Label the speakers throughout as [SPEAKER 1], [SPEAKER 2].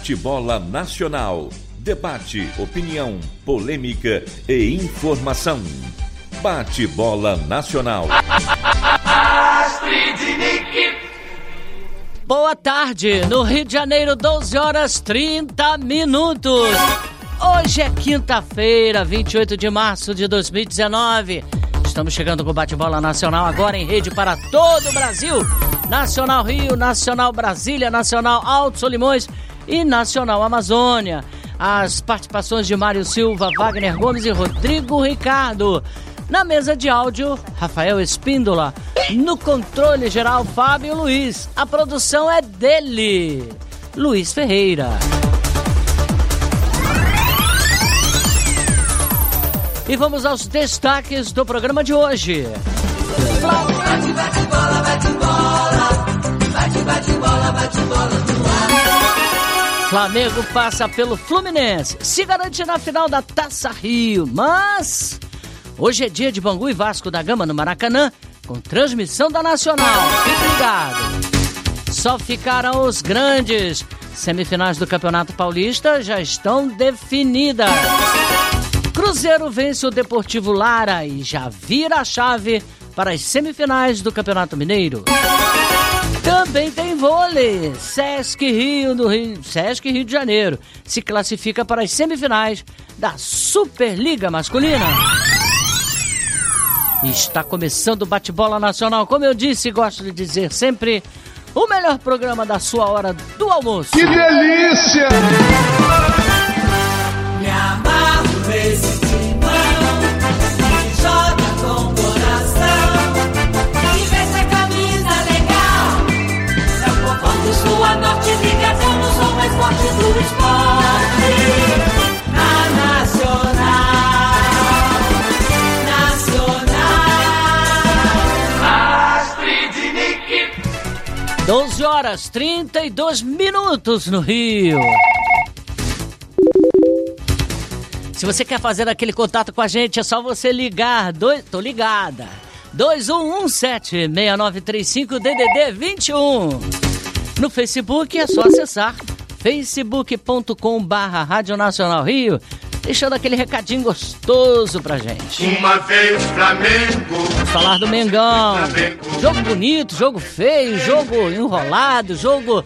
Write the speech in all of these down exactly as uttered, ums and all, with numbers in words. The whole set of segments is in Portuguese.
[SPEAKER 1] Bate-bola Nacional. Debate, opinião, polêmica e informação. Bate-bola Nacional.
[SPEAKER 2] Boa tarde, no Rio de Janeiro, doze horas e trinta minutos. Hoje é quinta-feira, vinte e oito de março de dois mil e dezenove. Estamos chegando com o Bate-bola Nacional agora em rede para todo o Brasil. Nacional Rio, Nacional Brasília, Nacional Alto Solimões e Nacional Amazônia. As participações de Mário Silva, Wagner Gomes e Rodrigo Ricardo. Na mesa de áudio, Rafael Espíndola. No controle geral, Fábio Luiz. A produção é dele, Luiz Ferreira. E vamos aos destaques do programa de hoje.
[SPEAKER 3] Bate, bate, bola, bate, bola. Bate, bate, bola, bate, bola no ar.
[SPEAKER 2] Flamengo passa pelo Fluminense, se garante na final da Taça Rio, mas hoje é dia de Bangu e Vasco da Gama no Maracanã, com transmissão da Nacional. Fique ligado. Só ficaram os grandes. Semifinais do Campeonato Paulista já estão definidas. Cruzeiro vence o Deportivo Lara e já vira a chave para as semifinais do Campeonato Mineiro. Também tem vôlei. Sesc Rio, do Rio, Sesc Rio de Janeiro se classifica para as semifinais da Superliga Masculina. E está começando o Bate-bola Nacional. Como eu disse e gosto de dizer sempre, o melhor programa da sua hora do almoço.
[SPEAKER 4] Que delícia!
[SPEAKER 3] Me amarro nesse timão, que joga com o coração, e veste a camisa legal. São povão do sul a norte, liga, somos o mais forte do esporte. Na Nacional, Nacional, Astrid de Nick.
[SPEAKER 2] doze horas e trinta e dois minutos no Rio. Se você quer fazer aquele contato com a gente, é só você ligar. Dois, tô ligada. dois um um sete, seis nove três cinco, D D D vinte e um. No Facebook é só acessar facebook ponto com barra Rádio Nacional Rio, deixando aquele recadinho gostoso pra gente.
[SPEAKER 5] Uma vez Flamengo.
[SPEAKER 2] Vamos falar do Mengão. Jogo bonito, jogo feio, jogo enrolado, jogo...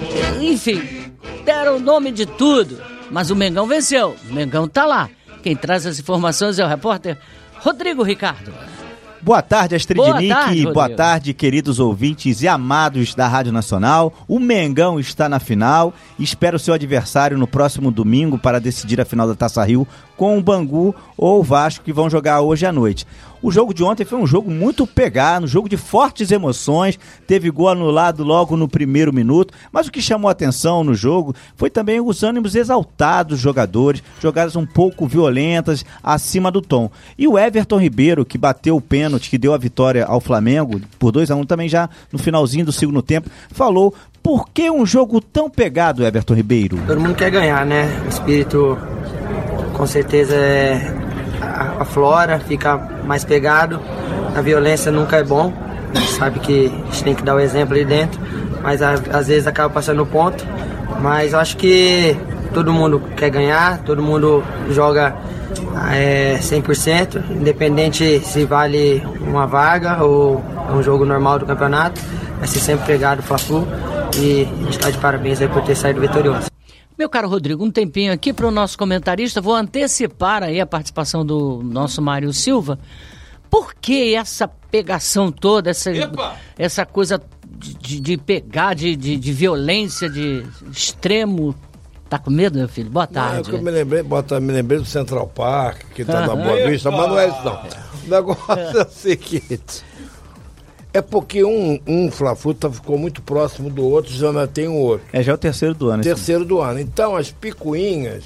[SPEAKER 2] Enfim, deram o nome de tudo. Mas o Mengão venceu, o Mengão tá lá. Quem traz as informações é o repórter Rodrigo Ricardo.
[SPEAKER 6] Boa tarde, Astrid
[SPEAKER 2] Boa
[SPEAKER 6] Nick.
[SPEAKER 2] tarde, Rodrigo.
[SPEAKER 6] Boa tarde, queridos ouvintes e amados da Rádio Nacional. O Mengão está na final e espera o seu adversário no próximo domingo para decidir a final da Taça Rio com o Bangu ou o Vasco, que vão jogar hoje à noite. O jogo de ontem foi um jogo muito pegado, um jogo de fortes emoções, teve gol anulado logo no primeiro minuto, mas o que chamou a atenção no jogo foi também os ânimos exaltados dos jogadores, jogadas um pouco violentas, acima do tom. E o Everton Ribeiro, que bateu o pênalti, que deu a vitória ao Flamengo, por dois a um, também já no finalzinho do segundo tempo, falou: por que um jogo tão pegado, Everton Ribeiro?
[SPEAKER 7] Todo mundo quer ganhar, né? O espírito, com certeza, é... aflora, fica mais pegado. A violência nunca é bom, a gente sabe que a gente tem que dar o exemplo ali dentro, mas a, às vezes acaba passando o ponto. Mas eu acho que todo mundo quer ganhar, todo mundo joga é, cem por cento, independente se vale uma vaga ou um jogo normal do campeonato. Vai ser sempre pegado o Fla-Flu e a gente está de parabéns aí por ter saído vitorioso.
[SPEAKER 2] Meu caro Rodrigo, um tempinho aqui para o nosso comentarista. Vou antecipar aí a participação do nosso Mário Silva. Por que essa pegação toda, essa, essa coisa de, de pegar, de, de, de violência, de extremo? Tá com medo, meu filho? Boa tarde.
[SPEAKER 8] Não, é que eu me lembrei, bota, me lembrei do Central Park, que tá na Boa Vista, mas não é isso não. O negócio é o seguinte... É porque um, um Fla-Flu tá, ficou muito próximo do outro, já não tem um outro.
[SPEAKER 6] É já o terceiro do ano.
[SPEAKER 8] Terceiro do ano. Então, as picuinhas,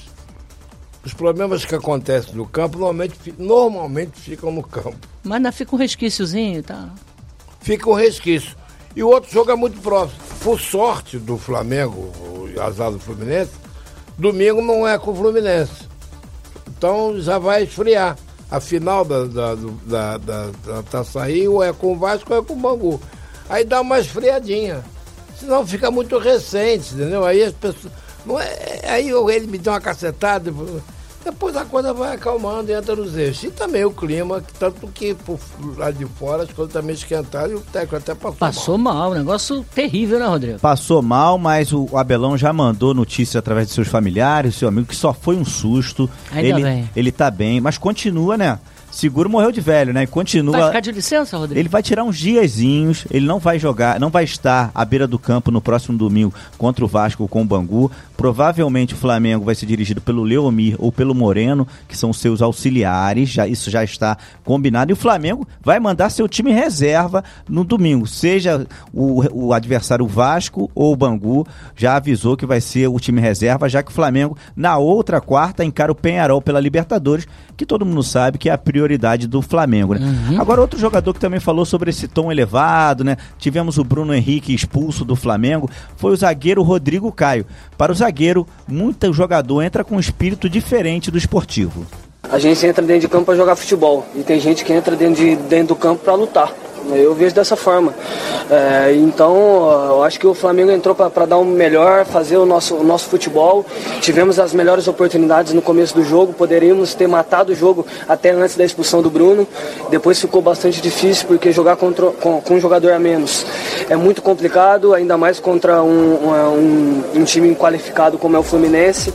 [SPEAKER 8] os problemas que acontecem no campo, normalmente, normalmente ficam no campo.
[SPEAKER 2] Mas ainda fica um resquíciozinho, tá?
[SPEAKER 8] Fica um resquício. E o outro jogo é muito próximo. Por sorte do Flamengo, o azar do Fluminense, domingo não é com o Fluminense. Então, já vai esfriar. A final da, da, da, da, da Taça Rio é com o Vasco ou é com o Bangu. Aí dá uma esfriadinha. Senão fica muito recente, entendeu? Aí as pessoas, Não é, aí ele me deu uma cacetada, depois a coisa vai acalmando e entra nos eixos. E também o clima, tanto que por lá de fora as coisas também esquentaram e o técnico até passou,
[SPEAKER 2] passou mal. mal, um negócio terrível, né, Rodrigo?
[SPEAKER 6] Passou mal, mas o Abelão já mandou notícia através de seus familiares, seu amigo, que só foi um susto.
[SPEAKER 2] Ainda
[SPEAKER 6] ele,
[SPEAKER 2] bem.
[SPEAKER 6] Ele tá bem, mas continua, né? Seguro morreu de velho, né? E continua.
[SPEAKER 2] Vai ficar de licença, Rodrigo?
[SPEAKER 6] Ele vai tirar uns diazinhos, ele não vai jogar, não vai estar à beira do campo no próximo domingo contra o Vasco com o Bangu. Provavelmente o Flamengo vai ser dirigido pelo Leomir ou pelo Moreno, que são seus auxiliares, já, isso já está combinado. E o Flamengo vai mandar seu time reserva no domingo, seja o, o adversário Vasco ou o Bangu, já avisou que vai ser o time reserva, já que o Flamengo, na outra quarta, encara o Peñarol pela Libertadores, que todo mundo sabe que é a prioridade do Flamengo, né? Uhum. Agora, outro jogador que também falou sobre esse tom elevado, né? Tivemos o Bruno Henrique expulso do Flamengo, foi o zagueiro Rodrigo Caio. Para o zagueiro, muito jogador entra com um espírito diferente do esportivo.
[SPEAKER 4] A gente entra dentro de campo para jogar futebol e tem gente que entra dentro, de, dentro do campo para lutar. Eu vejo dessa forma. É, então, eu acho que o Flamengo entrou para dar o melhor, fazer o nosso, o nosso futebol. Tivemos as melhores oportunidades no começo do jogo, poderíamos ter matado o jogo até antes da expulsão do Bruno. Depois ficou bastante difícil, porque jogar contra, com, com um jogador a menos é muito complicado, ainda mais contra um, um, um time qualificado como é o Fluminense.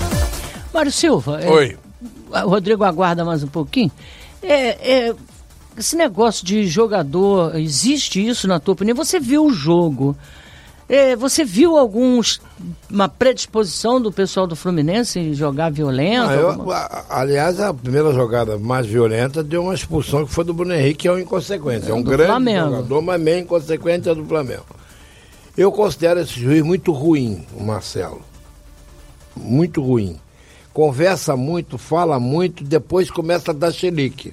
[SPEAKER 2] Mário Silva,
[SPEAKER 8] Oi.
[SPEAKER 2] É, o Rodrigo aguarda mais um pouquinho. É... é... Esse negócio de jogador, existe isso na tua opinião? Você viu o jogo, é, você viu alguns, uma predisposição do pessoal do Fluminense em jogar violento?
[SPEAKER 8] Ah, eu,
[SPEAKER 2] alguma...
[SPEAKER 8] a, aliás, a primeira jogada mais violenta deu uma expulsão que foi do Bruno Henrique, que é um inconsequente. É um grande Flamengo. jogador, mas meio inconsequente é do Flamengo. Eu considero esse juiz muito ruim, o Marcelo. Muito ruim. Conversa muito, fala muito, depois começa a dar chilique.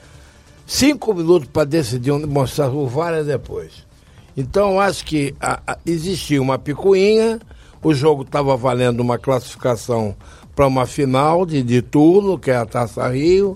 [SPEAKER 8] Cinco minutos para decidir, mostrar o V A R é depois. Então, acho que a, a, existia uma picuinha, o jogo estava valendo uma classificação para uma final de, de turno, que é a Taça Rio.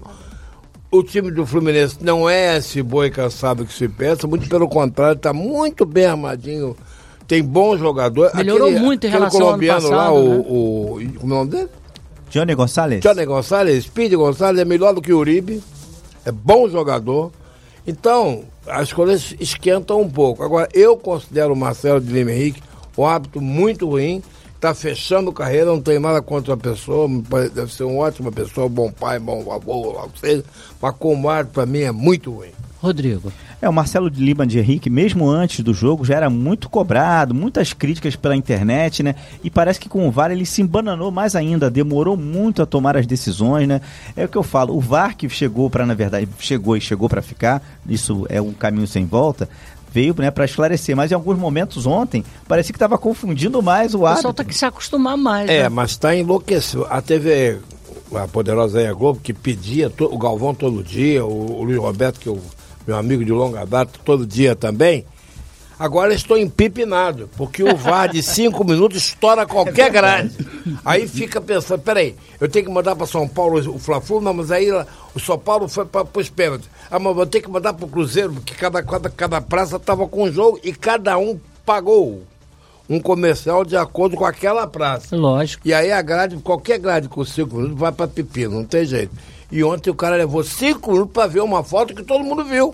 [SPEAKER 8] O time do Fluminense não é esse boi cansado que se pensa, muito pelo contrário, está muito bem armadinho, tem bons jogadores.
[SPEAKER 2] Melhorou
[SPEAKER 8] aquele,
[SPEAKER 2] muito em
[SPEAKER 8] aquele
[SPEAKER 2] relação ao ano
[SPEAKER 8] colombiano
[SPEAKER 2] passado,
[SPEAKER 8] lá,
[SPEAKER 2] né?
[SPEAKER 8] o, o... Como é o nome dele?
[SPEAKER 6] Johnny Gonçalves.
[SPEAKER 8] Johnny Gonçalves, Speedy Gonçalves é melhor do que o Uribe. É bom jogador. Então, as coisas esquentam um pouco. Agora, eu considero o Marcelo de Lima Henrique um hábito muito ruim. Está fechando carreira, não tem nada contra a pessoa. Deve ser uma ótima pessoa, bom pai, bom avô, ou seja. Mas como hábito, para mim, é muito ruim.
[SPEAKER 2] Rodrigo.
[SPEAKER 6] É, o Marcelo de Lima de Henrique, mesmo antes do jogo, já era muito cobrado, muitas críticas pela internet, né? E parece que com o V A R ele se embananou mais ainda, demorou muito a tomar as decisões, né? É o que eu falo, o V A R que chegou para, na verdade, chegou e chegou para ficar, isso é um caminho sem volta, veio, né, para esclarecer, mas em alguns momentos ontem, parecia que estava confundindo mais o árbitro.
[SPEAKER 2] O pessoal tem que se acostumar mais,
[SPEAKER 8] É,
[SPEAKER 2] né?
[SPEAKER 8] mas está enlouquecido. A T V, a poderosa aí, a Globo, que pedia to, o Galvão todo dia, o, o Luiz Roberto, que eu meu amigo de longa data, todo dia também. Agora estou empipinado, porque o V A R de cinco minutos estoura qualquer grade. Aí fica pensando, peraí, eu tenho que mandar para São Paulo o Fla-Flu, não, mas aí o São Paulo foi para os pênaltis. Ah, mas vou ter que mandar para o Cruzeiro, porque cada, cada, cada praça estava com um jogo e cada um pagou um comercial de acordo com aquela praça.
[SPEAKER 2] Lógico.
[SPEAKER 8] E aí a grade, qualquer grade com cinco minutos vai para pepino, não tem jeito. E ontem o cara levou cinco minutos para ver uma foto que todo mundo viu.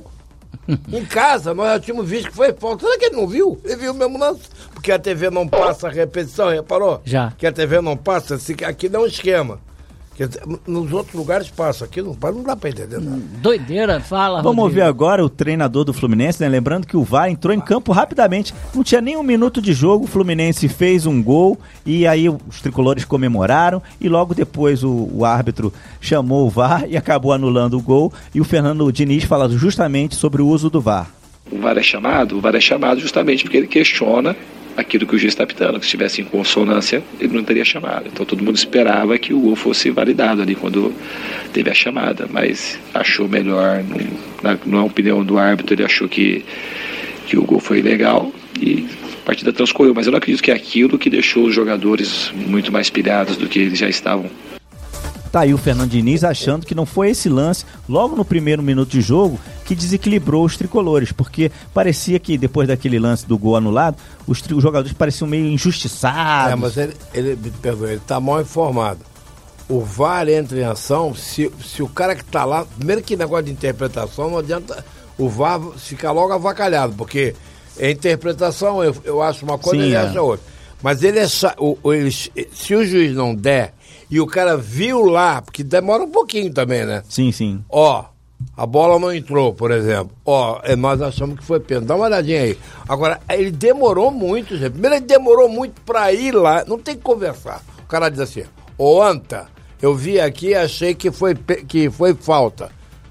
[SPEAKER 8] Em casa, nós já tínhamos visto que foi foto. Será que ele não viu? Ele viu mesmo, não. Porque a T V não passa a repetição, reparou?
[SPEAKER 2] Já.
[SPEAKER 8] Que a T V não passa, aqui dá um esquema. Quer dizer, nos outros lugares passa, aqui não passa, não dá pra entender nada.
[SPEAKER 2] Doideira, fala,
[SPEAKER 6] Vamos
[SPEAKER 2] Rodrigo.
[SPEAKER 6] ouvir agora o treinador do Fluminense, né? Lembrando que o V A R entrou em campo rapidamente, não tinha nem um minuto de jogo, o Fluminense fez um gol e aí os tricolores comemoraram e logo depois o, o árbitro chamou o V A R e acabou anulando o gol e o Fernando Diniz fala justamente sobre o uso do V A R.
[SPEAKER 9] O V A R é chamado? O V A R é chamado justamente porque ele questiona aquilo que o juiz está apitando, que se estivesse em consonância, ele não teria chamado. Então todo mundo esperava que o gol fosse validado ali quando teve a chamada, mas achou melhor, na, na opinião do árbitro, ele achou que, que o gol foi legal e a partida transcorreu. Mas eu não acredito que é aquilo que deixou os jogadores muito mais pilhados do que eles já estavam.
[SPEAKER 6] Tá aí o Fernando Diniz achando que não foi esse lance, logo no primeiro minuto de jogo, que desequilibrou os tricolores, porque parecia que depois daquele lance do gol anulado, os, tri- os jogadores pareciam meio injustiçados.
[SPEAKER 8] É, mas ele, ele, perdão, ele tá mal informado. O V A R entra em ação se, se o cara que tá lá, primeiro que negócio de interpretação, não adianta o V A R ficar logo avacalhado, porque é interpretação, eu, eu acho uma coisa e ele
[SPEAKER 6] é.
[SPEAKER 8] acha outra. Mas ele é, o, o, ele, se o juiz não der e o cara viu lá, porque demora um pouquinho também, né?
[SPEAKER 6] Sim, sim.
[SPEAKER 8] Ó, a bola não entrou, por exemplo. Ó, nós achamos que foi pênalti. Dá uma olhadinha aí. Agora, ele demorou muito, gente. Primeiro, ele demorou muito pra ir lá. Não tem que conversar. O cara diz assim, ô Anta, eu vi aqui e achei que foi, que foi falta.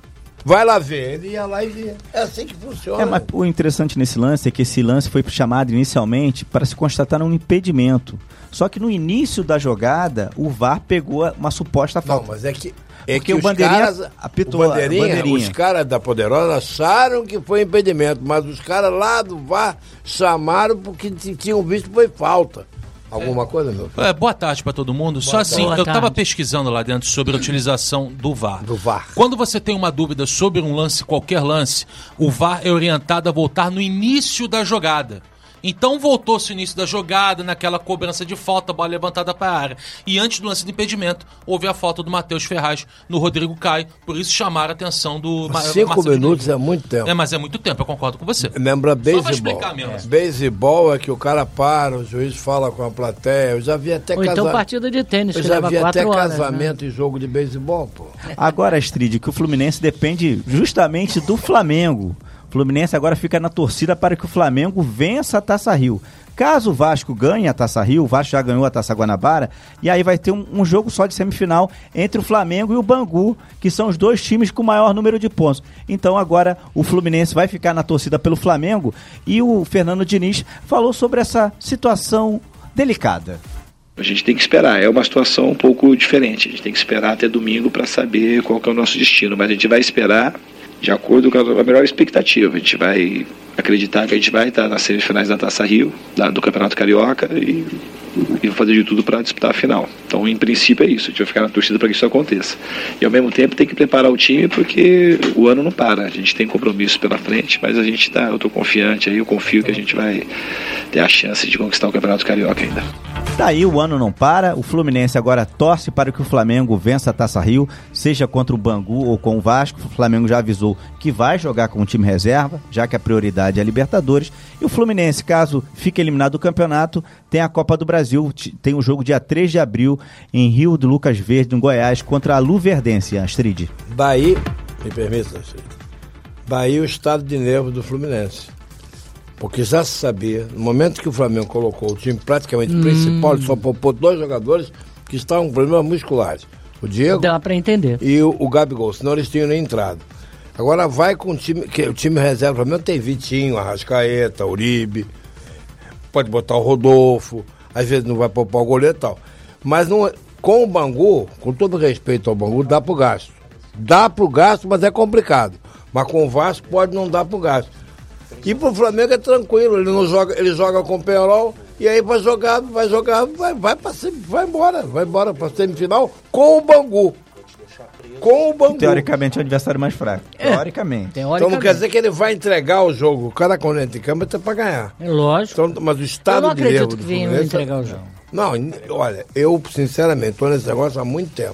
[SPEAKER 8] Vai lá ver. Ele ia lá e via. É assim que funciona.
[SPEAKER 6] É, mas o interessante nesse lance é que esse lance foi chamado inicialmente para se constatar um impedimento. Só que no início da jogada, o V A R pegou uma suposta falta.
[SPEAKER 8] Não, mas é que... É
[SPEAKER 6] Porque
[SPEAKER 8] que
[SPEAKER 6] o
[SPEAKER 8] os
[SPEAKER 6] bandeirinha
[SPEAKER 8] caras,
[SPEAKER 6] apitou
[SPEAKER 8] o bandeirinha,
[SPEAKER 6] a bandeirinha.
[SPEAKER 8] Os caras da Poderosa acharam que foi impedimento, mas os caras lá do V A R chamaram porque t- tinham visto que foi falta. Alguma é. coisa, meu filho?
[SPEAKER 10] É, boa tarde para todo mundo. Boa Só assim, eu estava pesquisando lá dentro sobre a utilização do V A R.
[SPEAKER 8] Do V A R.
[SPEAKER 10] Quando você tem uma dúvida sobre um lance, qualquer lance, o V A R é orientado a voltar no início da jogada. Então voltou-se o início da jogada, naquela cobrança de falta, bola levantada para a área. E antes do lance de impedimento, houve a falta do Matheus Ferraz no Rodrigo Caio, por isso chamaram a atenção do
[SPEAKER 8] Ma- Cinco Marcelo minutos é muito tempo.
[SPEAKER 10] É, mas é muito tempo, eu concordo com você.
[SPEAKER 8] Lembra beisebol.
[SPEAKER 10] Só vai explicar mesmo.
[SPEAKER 8] É. Beisebol é que o cara para, o juiz fala com a plateia. Eu já vi até
[SPEAKER 2] Ou
[SPEAKER 8] casamento.
[SPEAKER 2] então partida de tênis,
[SPEAKER 8] Eu
[SPEAKER 2] que
[SPEAKER 8] já
[SPEAKER 2] leva
[SPEAKER 8] vi até
[SPEAKER 2] quatro horas,
[SPEAKER 8] casamento
[SPEAKER 2] né?
[SPEAKER 8] em jogo de beisebol, pô.
[SPEAKER 6] Agora, Astrid, que o Fluminense depende justamente do Flamengo. O Fluminense agora fica na torcida para que o Flamengo vença a Taça Rio. Caso o Vasco ganhe a Taça Rio, o Vasco já ganhou a Taça Guanabara, e aí vai ter um, um jogo só de semifinal entre o Flamengo e o Bangu, que são os dois times com o maior número de pontos. Então agora o Fluminense vai ficar na torcida pelo Flamengo, e o Fernando Diniz falou sobre essa situação delicada.
[SPEAKER 9] A gente tem que esperar, é uma situação um pouco diferente, a gente tem que esperar até domingo para saber qual que é o nosso destino, mas a gente vai esperar de acordo com a melhor expectativa. A gente vai acreditar que a gente vai estar nas semifinais da Taça Rio, da, do Campeonato Carioca, e, e fazer de tudo para disputar a final. Então, em princípio, é isso. A gente vai ficar na torcida para que isso aconteça. E, ao mesmo tempo, tem que preparar o time, porque o ano não para. A gente tem compromissos pela frente, mas a gente tá, eu estou confiante aí, eu confio que a gente vai ter a chance de conquistar o Campeonato Carioca ainda.
[SPEAKER 6] Daí o ano não para, o Fluminense agora torce para que o Flamengo vença a Taça Rio, seja contra o Bangu ou com o Vasco. O Flamengo já avisou que vai jogar com o time reserva, já que a prioridade é a Libertadores. E o Fluminense, caso fique eliminado do campeonato, tem a Copa do Brasil, tem o jogo dia três de abril em Rio do Lucas Verde, no Goiás, contra a Luverdense, Astrid.
[SPEAKER 8] Daí, me permita, Astrid, daí o estado de nervo do Fluminense. Porque já se sabia, no momento que o Flamengo colocou o time praticamente hum. principal, ele só poupou dois jogadores que estavam com problemas musculares. O Diego
[SPEAKER 2] Dá pra entender.
[SPEAKER 8] e o, o Gabigol, senão eles tinham nem entrado. Agora vai com o time, que o time reserva do Flamengo tem Vitinho, Arrascaeta, Uribe, pode botar o Rodolfo, às vezes não vai poupar o goleiro e tal. Mas não, com o Bangu, com todo respeito ao Bangu, dá pro gasto. Dá pro gasto, mas é complicado. Mas com o Vasco pode não dar pro gasto. E pro Flamengo é tranquilo, ele não joga, ele joga com o Penharol e aí vai jogar, vai jogar, vai, vai, pra, vai embora, vai embora pra semifinal com o Bangu. Com o Bangu.
[SPEAKER 6] Teoricamente é o adversário mais fraco. É. Teoricamente.
[SPEAKER 8] Então não quer dizer que ele vai entregar o jogo. O cara quando entra em campo é pra ganhar.
[SPEAKER 2] É lógico.
[SPEAKER 8] Então, mas o estado
[SPEAKER 2] eu não
[SPEAKER 8] de nervo
[SPEAKER 2] acredito
[SPEAKER 8] do
[SPEAKER 2] que venha
[SPEAKER 8] Fluminense...
[SPEAKER 2] entregar o jogo.
[SPEAKER 8] Não, olha, eu sinceramente tô nesse negócio há muito tempo.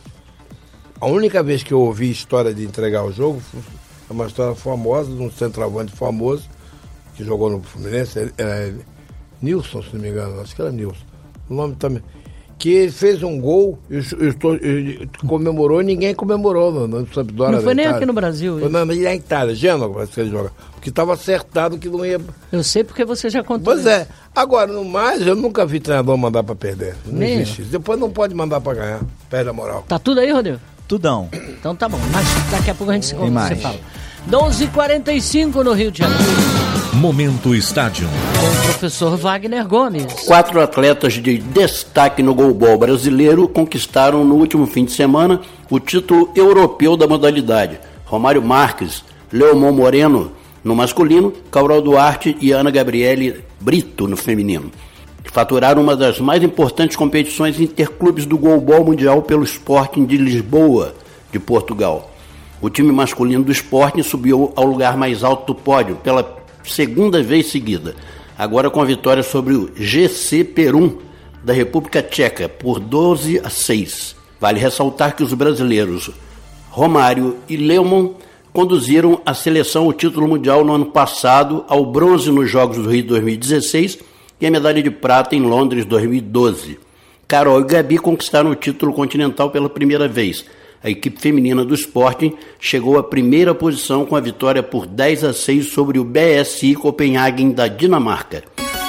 [SPEAKER 8] A única vez que eu ouvi história de entregar o jogo é uma história famosa de um centroavante famoso que jogou no Fluminense, é, é, Nilson, se não me engano, acho que era Nilson. O nome também. Que ele fez um gol e, e, e comemorou e ninguém comemorou no, no Sampdoria.
[SPEAKER 2] Não foi nem
[SPEAKER 8] Itália.
[SPEAKER 2] aqui no Brasil.
[SPEAKER 8] Foi na, na Itália, Gênova, parece que ele joga. Porque estava acertado que não ia.
[SPEAKER 2] Eu sei porque você já contou.
[SPEAKER 8] Pois é. Agora, no mais, eu nunca vi treinador mandar para perder. Não nem existe isso. Depois não pode mandar para ganhar. Perde a moral.
[SPEAKER 2] Tá tudo aí, Rodrigo?
[SPEAKER 6] Tudão.
[SPEAKER 2] Então tá bom. Mas daqui a pouco a gente se
[SPEAKER 6] Tem mais.
[SPEAKER 2] fala. doze e quarenta e cinco no Rio de Janeiro.
[SPEAKER 1] Momento Estádio.
[SPEAKER 2] Com o professor Wagner Gomes.
[SPEAKER 11] Quatro atletas de destaque no goalball brasileiro conquistaram no último fim de semana o título europeu da modalidade. Romário Marques, Leomon Moreno no masculino, Cabral Duarte e Ana Gabriele Brito no feminino. que faturaram uma das mais importantes competições interclubes do goalball mundial pelo Sporting de Lisboa, de Portugal. O time masculino do Sporting subiu ao lugar mais alto do pódio pela segunda vez seguida, agora com a vitória sobre o G C Perum, da República Tcheca, por doze a seis. Vale ressaltar que os brasileiros Romário e Lehmann conduziram a seleção ao título mundial no ano passado, ao bronze nos Jogos do Rio dois mil e dezesseis e a medalha de prata em Londres dois mil e doze. Carol e Gabi conquistaram o título continental pela primeira vez. A equipe feminina do Sporting chegou à primeira posição com a vitória por dez a seis sobre o B S I Copenhagen da Dinamarca.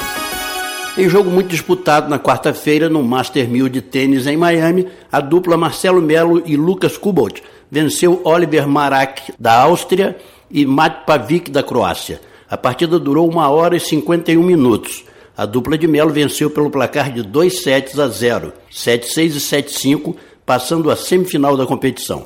[SPEAKER 11] Em jogo muito disputado na quarta-feira no Master mil de tênis em Miami, a dupla Marcelo Melo e Lucas Kubot venceu Oliver Marak da Áustria e Mat Pavic da Croácia. A partida durou uma hora e cinquenta e um minutos. A dupla de Melo venceu pelo placar de dois sets a zero, sete a seis e sete a cinco, passando à semifinal da competição.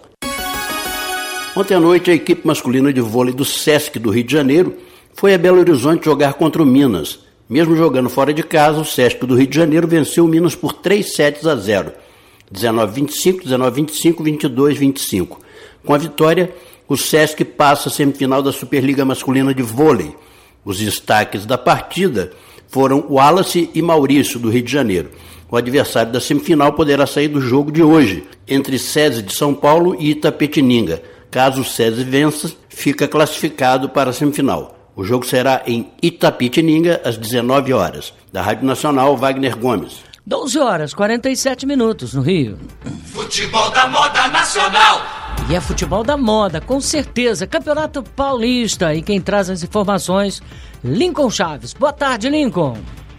[SPEAKER 11] Ontem à noite, a equipe masculina de vôlei do Sesc do Rio de Janeiro foi a Belo Horizonte jogar contra o Minas. Mesmo jogando fora de casa, o Sesc do Rio de Janeiro venceu o Minas por três sets a zero, dezenove a vinte e cinco, dezenove a vinte e cinco, vinte e dois a vinte e cinco. Com a vitória, o Sesc passa a semifinal da Superliga Masculina de Vôlei. Os destaques da partida foram Wallace e Maurício, do Rio de Janeiro. O adversário da semifinal poderá sair do jogo de hoje, entre SESI de São Paulo e Itapetininga. Caso o SESI vença, fica classificado para a semifinal. O jogo será em Itapetininga, às dezenove horas. Da Rádio Nacional, Wagner Gomes.
[SPEAKER 2] doze horas, quarenta e sete minutos no Rio.
[SPEAKER 3] Futebol da moda nacional.
[SPEAKER 2] E é futebol da moda, com certeza. Campeonato Paulista. E quem traz as informações, Lincoln Chaves. Boa tarde, Lincoln.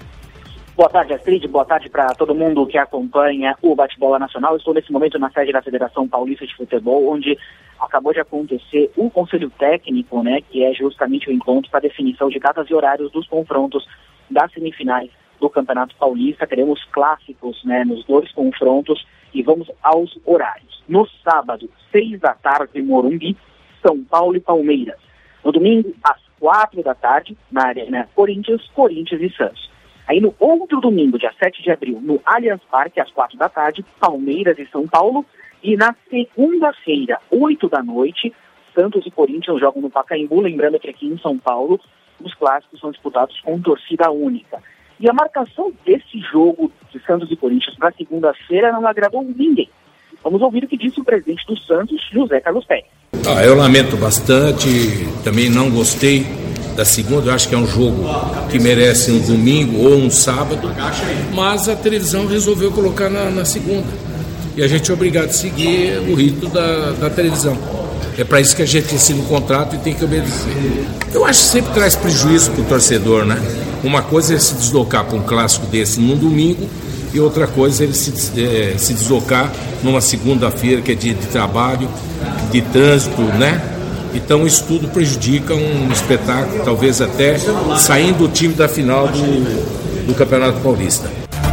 [SPEAKER 12] Boa tarde, Astrid. Boa tarde para todo mundo que acompanha o Bate-Bola Nacional. Estou nesse momento na sede da Federação Paulista de Futebol, onde acabou de acontecer o Conselho Técnico, né, que é justamente o encontro para definição de datas e horários dos confrontos das semifinais do Campeonato Paulista. Teremos clássicos, né, nos dois confrontos e vamos aos horários. No sábado, seis da tarde, Morumbi, São Paulo e Palmeiras. No domingo, às quatro da tarde, na Arena Corinthians, Corinthians e Santos. Aí no outro domingo, dia sete de abril, no Allianz Parque, às quatro da tarde, Palmeiras e São Paulo. E na segunda-feira, oito da noite, Santos e Corinthians jogam no Pacaembu. Lembrando que aqui em São Paulo, os clássicos são disputados com torcida única. E a marcação desse jogo de Santos e Corinthians para segunda-feira não agradou ninguém. Vamos ouvir o que disse o presidente do Santos, José Carlos Pérez.
[SPEAKER 13] Ah, eu lamento bastante, também não gostei da segunda, eu acho que é um jogo que merece um domingo ou um sábado, mas a televisão resolveu colocar na, na segunda. E a gente é obrigado a seguir o ritmo da, da televisão. É para isso que a gente assina o contrato e tem que obedecer. Eu acho que sempre traz prejuízo para o torcedor, né? Uma coisa é se deslocar para um clássico desse num domingo e outra coisa é ele se, é, se deslocar numa segunda-feira, que é dia de trabalho, de trânsito, né? Então isso tudo prejudica um espetáculo, talvez até saindo o time da final do, do Campeonato Paulista.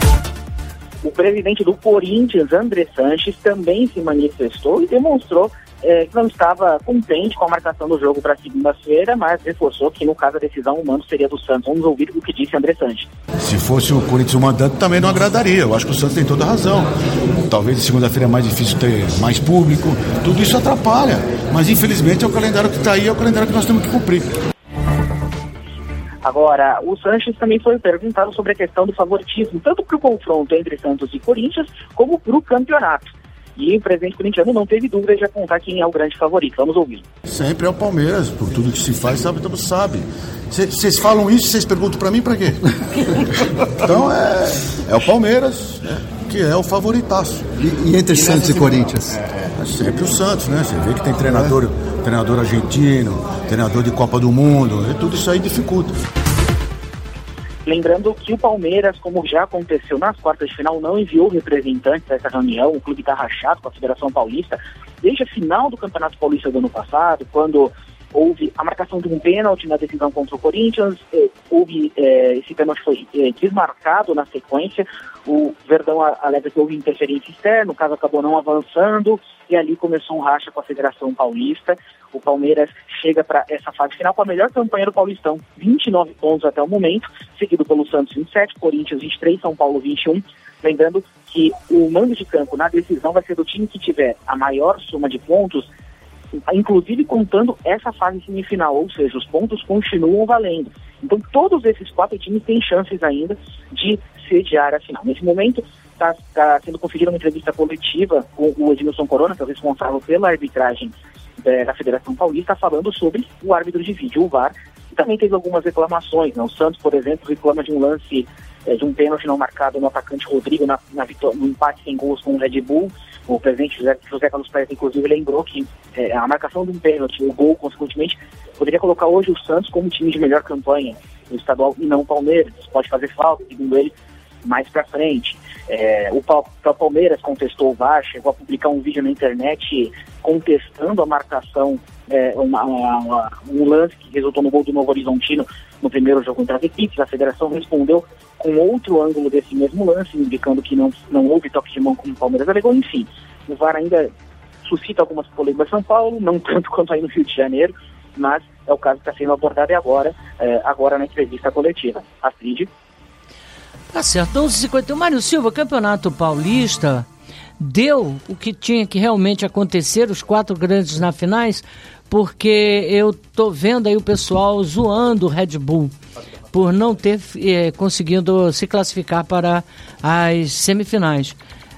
[SPEAKER 12] O presidente do Corinthians, André Sanches, também se manifestou e demonstrou é, que não estava contente com a marcação do jogo para segunda-feira, mas reforçou que no caso a decisão o mando seria do Santos. Vamos ouvir o que disse André Sanches.
[SPEAKER 14] Se fosse o Corinthians o mandante, também não agradaria. Eu acho que o Santos tem toda a razão. Talvez segunda-feira é mais difícil ter mais público. Tudo isso atrapalha. Mas infelizmente é o calendário que está aí, é o calendário que nós temos que cumprir.
[SPEAKER 12] Agora, o Sanches também foi perguntado sobre a questão do favoritismo, tanto para o confronto entre Santos e Corinthians, como para o campeonato. E o presidente corintiano não teve dúvida de apontar quem é o grande favorito. Vamos ouvir.
[SPEAKER 14] Sempre é o Palmeiras, por tudo que se faz, sabe, todo mundo sabe. Vocês falam isso, vocês perguntam para mim para quê? Então é, é o Palmeiras, né, que é o favoritaço.
[SPEAKER 15] E, e entre e Santos e Corinthians?
[SPEAKER 14] É, é sempre o Santos, né? Você vê que tem treinador, é. treinador argentino, treinador de Copa do Mundo, e tudo isso aí dificulta.
[SPEAKER 12] Lembrando que o Palmeiras, como já aconteceu nas quartas de final, não enviou representantes a essa reunião. O clube está rachado com a Federação Paulista desde a final do Campeonato Paulista do ano passado, quando houve a marcação de um pênalti na decisão contra o Corinthians. Eh, houve, eh, esse pênalti foi eh, desmarcado na sequência. O Verdão alega que houve interferência externa, o caso acabou não avançando, e ali começou um racha com a Federação Paulista. o Palmeiras chega para essa fase final com a melhor campanha do Paulistão, vinte e nove pontos até o momento, seguido pelo Santos vinte e sete, Corinthians vinte e três, São Paulo vinte e um. Lembrando que o mando de campo na decisão vai ser do time que tiver a maior soma de pontos, inclusive contando essa fase semifinal, ou seja, os pontos continuam valendo. Então todos esses quatro times têm chances ainda de sediar a final. Nesse momento está tá sendo conferida uma entrevista coletiva com o Edmilson Corona, que é o responsável pela arbitragem é, da Federação Paulista, falando sobre o árbitro de vídeo, o V A R, e também teve algumas reclamações, né? O Santos, por exemplo, reclama de um lance é, de um pênalti não marcado no atacante Rodrigo na, na vitó- no empate sem gols com o Red Bull. O presidente José, José Carlos Pérez, inclusive, lembrou que é, a marcação de um pênalti, o gol, consequentemente, poderia colocar hoje o Santos como time de melhor campanha no estadual e não o Palmeiras. Isso pode fazer falta, segundo ele, mais pra frente. É, o, o Palmeiras contestou o V A R, chegou a publicar um vídeo na internet contestando a marcação, é, uma, uma, um lance que resultou no gol do Novo Horizontino no primeiro jogo entre as equipes. A federação respondeu com outro ângulo desse mesmo lance, indicando que não, não houve toque de mão como o Palmeiras alegou. Enfim, o V A R ainda suscita algumas polêmicas em São Paulo, não tanto quanto aí no Rio de Janeiro, mas é o caso que está sendo abordado agora, é, agora na entrevista coletiva. Astrid.
[SPEAKER 2] Tá certo, onze e cinquenta e um. Mário Silva, Campeonato Paulista deu o que tinha que realmente acontecer, os quatro grandes na finais, porque eu tô vendo aí o pessoal zoando o Red Bull por não ter eh, conseguido se classificar para as semifinais.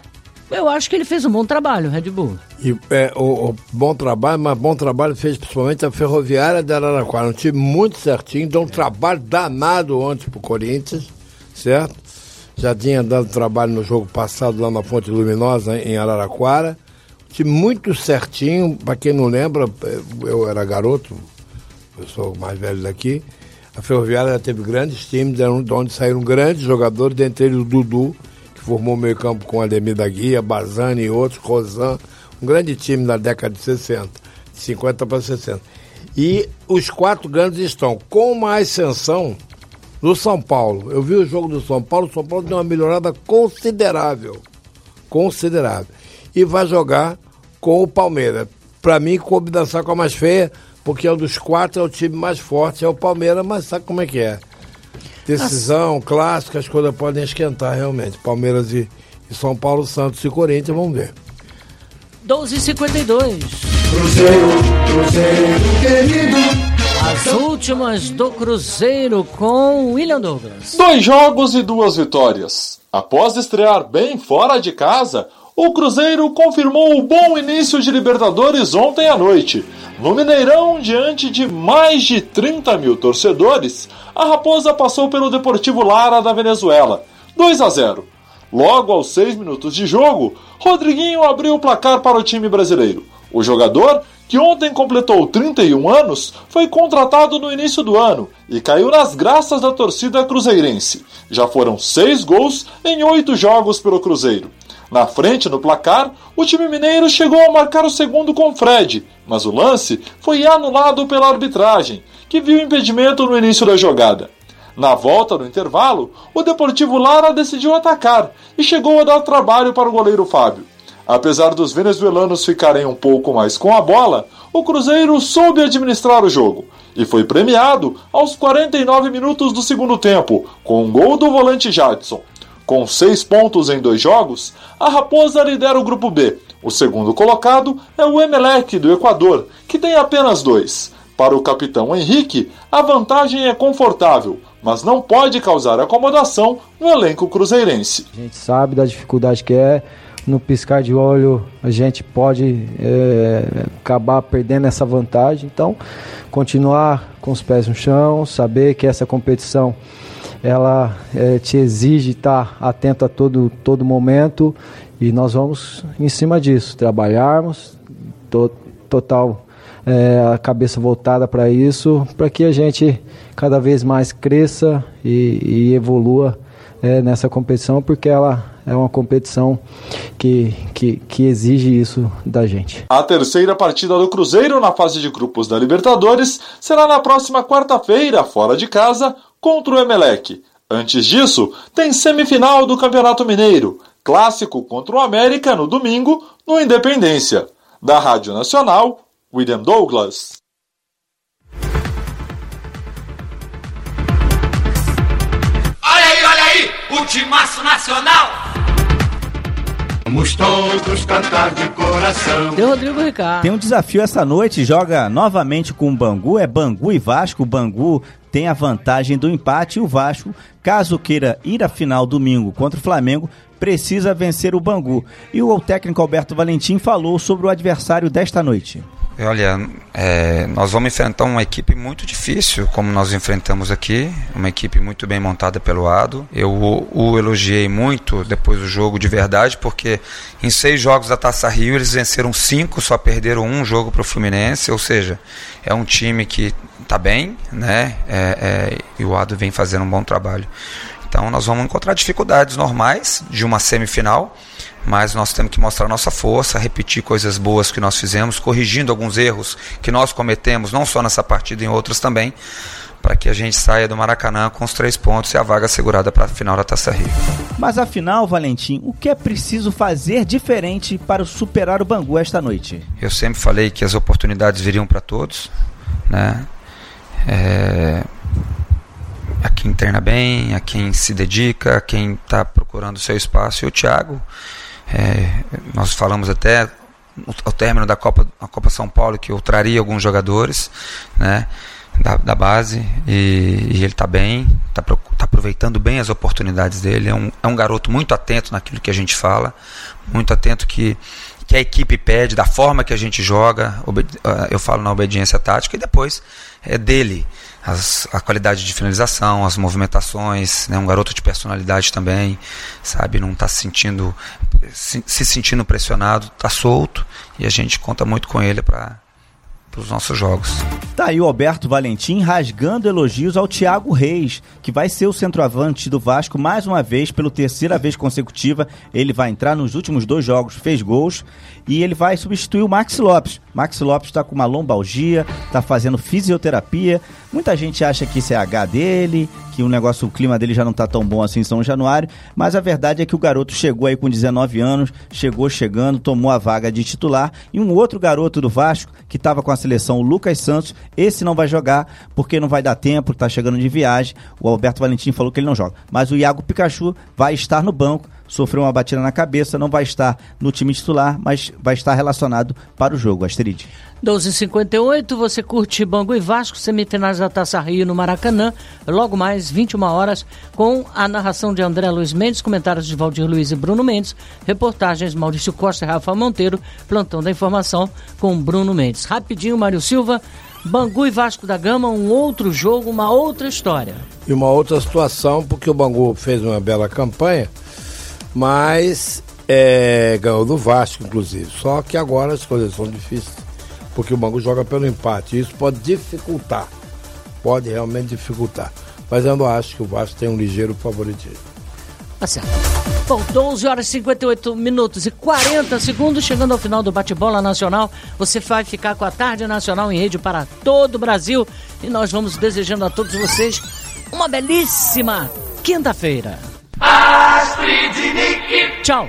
[SPEAKER 2] Eu acho que ele fez um bom trabalho, o Red Bull.
[SPEAKER 8] E, é, o, o bom trabalho, mas bom trabalho fez principalmente a Ferroviária de Araraquara, um time muito certinho, deu um trabalho danado ontem pro Corinthians, certo? Já tinha dado trabalho no jogo passado lá na Fonte Luminosa, em Araraquara. Um time muito certinho, para quem não lembra, eu era garoto, eu sou o mais velho daqui. A Ferroviária já teve grandes times, de onde saíram grandes jogadores, dentre eles o Dudu, que formou o meio campo com Ademir da Guia, Bazani e outros, Rosan, um grande time na década de sessenta, de cinquenta para sessenta. E os quatro grandes estão com uma ascensão do São Paulo. Eu vi o jogo do São Paulo, o São Paulo deu uma melhorada considerável, considerável. E vai jogar com o Palmeiras. Para mim, coube dançar com a mais feia, porque é um dos quatro, é o time mais forte, é o Palmeiras, mas sabe como é que é? Decisão, Nossa. clássica, as coisas podem esquentar realmente. Palmeiras e, e São Paulo, Santos e Corinthians, vamos ver.
[SPEAKER 2] doze e cinquenta e dois.
[SPEAKER 3] Cruzeiro, Cruzeiro querido.
[SPEAKER 2] As últimas do Cruzeiro com William Douglas.
[SPEAKER 16] Dois jogos e duas vitórias. Após estrear bem fora de casa, o Cruzeiro confirmou o bom início de Libertadores ontem à noite. No Mineirão, diante de mais de trinta mil torcedores, a Raposa passou pelo Deportivo Lara da Venezuela, dois a zero. Logo aos seis minutos de jogo, Rodriguinho abriu o placar para o time brasileiro. O jogador, que ontem completou trinta e um anos, foi contratado no início do ano e caiu nas graças da torcida cruzeirense. Já foram seis gols em oito jogos pelo Cruzeiro. Na frente no placar, o time mineiro chegou a marcar o segundo com Fred, mas o lance foi anulado pela arbitragem, que viu impedimento no início da jogada. Na volta no intervalo, o Deportivo Lara decidiu atacar e chegou a dar trabalho para o goleiro Fábio. Apesar dos venezuelanos ficarem um pouco mais com a bola, o Cruzeiro soube administrar o jogo e foi premiado aos quarenta e nove minutos do segundo tempo, com um gol do volante Jadson. Com seis pontos em dois jogos, a Raposa lidera o Grupo B. O segundo colocado é o Emelec do Equador, que tem apenas dois. Para o capitão Henrique, a vantagem é confortável, mas não pode causar acomodação no elenco cruzeirense.
[SPEAKER 17] A gente sabe da dificuldade que é. No piscar de olho a gente pode é, acabar perdendo essa vantagem. Então, continuar com os pés no chão, saber que essa competição ela é, te exige estar atento a todo, todo momento, e nós vamos em cima disso, trabalharmos, to, total é, a cabeça voltada para isso, para que a gente cada vez mais cresça e, e evolua é, nessa competição, porque ela é uma competição que, que, que exige isso da gente.
[SPEAKER 16] A terceira partida do Cruzeiro na fase de grupos da Libertadores será na próxima quarta-feira, fora de casa, contra o Emelec. Antes disso, tem semifinal do Campeonato Mineiro, clássico contra o América no domingo, no Independência. Da Rádio Nacional, William Douglas.
[SPEAKER 3] Olha aí, olha aí, o timaço nacional. Vamos todos cantar de coração.
[SPEAKER 2] Tem o Rodrigo Ricardo.
[SPEAKER 6] Tem um desafio essa noite, joga novamente com o Bangu, é Bangu e Vasco. O Bangu tem a vantagem do empate e o Vasco, caso queira ir à final domingo contra o Flamengo, precisa vencer o Bangu. E o técnico Alberto Valentim falou sobre o adversário desta noite.
[SPEAKER 18] Olha, é, nós vamos enfrentar uma equipe muito difícil, como nós enfrentamos aqui, uma equipe muito bem montada pelo Ado. Eu o, o elogiei muito depois do jogo de verdade, porque em seis jogos da Taça Rio eles venceram cinco, só perderam um jogo para o Fluminense, ou seja, é um time que está bem, né? É, é, e o Ado vem fazendo um bom trabalho. Então nós vamos encontrar dificuldades normais de uma semifinal, mas nós temos que mostrar nossa força, repetir coisas boas que nós fizemos, corrigindo alguns erros que nós cometemos, não só nessa partida, em outras também, para que a gente saia do Maracanã com os três pontos e a vaga assegurada para a final da Taça Rio.
[SPEAKER 6] Mas afinal, Valentim, o que é preciso fazer diferente para superar o Bangu esta noite?
[SPEAKER 18] Eu sempre falei que as oportunidades viriam para todos, né? É... a quem treina bem, a quem se dedica, a quem está procurando o seu espaço. E o Thiago, é, nós falamos até ao término da Copa, a Copa São Paulo que eu traria alguns jogadores, né, da, da base, e, e ele está bem, está tá aproveitando bem as oportunidades dele. É um, é um garoto muito atento naquilo que a gente fala, muito atento que que a equipe pede, da forma que a gente joga, eu falo na obediência tática, e depois é dele as, a qualidade de finalização, as movimentações, né, um garoto de personalidade também, sabe, não está se sentindo, se, se sentindo pressionado, está solto, e a gente conta muito com ele para os nossos jogos.
[SPEAKER 6] Tá aí o Alberto Valentim rasgando elogios ao Thiago Reis, que vai ser o centroavante do Vasco mais uma vez, pela terceira vez consecutiva. Ele vai entrar nos últimos dois jogos, fez gols, e ele vai substituir o Maxi Lopes. Maxi Lopes está com uma lombalgia, está fazendo fisioterapia. Muita gente acha que isso é H dele, que o negócio, o clima dele já não está tão bom assim em São Januário, mas a verdade é que o garoto chegou aí com dezenove anos, chegou chegando, tomou a vaga de titular, e um outro garoto do Vasco, que estava com a seleção, o Lucas Santos, esse não vai jogar, porque não vai dar tempo, está chegando de viagem. O Alberto Valentim falou que ele não joga, mas o Iago Pikachu vai estar no banco, sofreu uma batida na cabeça, não vai estar no time titular, mas vai estar relacionado para o jogo. Asterid.
[SPEAKER 2] doze e cinquenta e oito, você curte Bangu e Vasco, semifinais da Taça Rio no Maracanã, logo mais vinte e uma horas, com a narração de André Luiz Mendes, comentários de Valdir Luiz e Bruno Mendes, reportagens Maurício Costa e Rafa Monteiro, plantão da informação com Bruno Mendes. Rapidinho, Mário Silva, Bangu e Vasco da Gama, um outro jogo, uma outra história.
[SPEAKER 8] E uma outra situação, porque o Bangu fez uma bela campanha, mas é, ganhou do Vasco, inclusive. Só que agora as coisas são difíceis, porque o Bangu joga pelo empate. Isso pode dificultar, pode realmente dificultar. Mas eu não acho que o Vasco tem um ligeiro favoritismo.
[SPEAKER 2] Tá certo. Bom, doze horas e cinquenta e oito minutos e quarenta segundos, chegando ao final do Bate-Bola Nacional. Você vai ficar com a Tarde Nacional em rede para todo o Brasil. E nós vamos desejando a todos vocês uma belíssima quinta-feira.
[SPEAKER 3] Astrid Nick.
[SPEAKER 2] Tchau.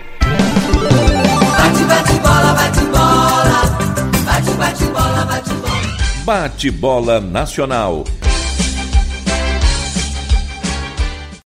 [SPEAKER 3] Bate, bate, bola, bate, bola. Bate, bate, bola, bate, bola.
[SPEAKER 1] Bate-Bola Nacional.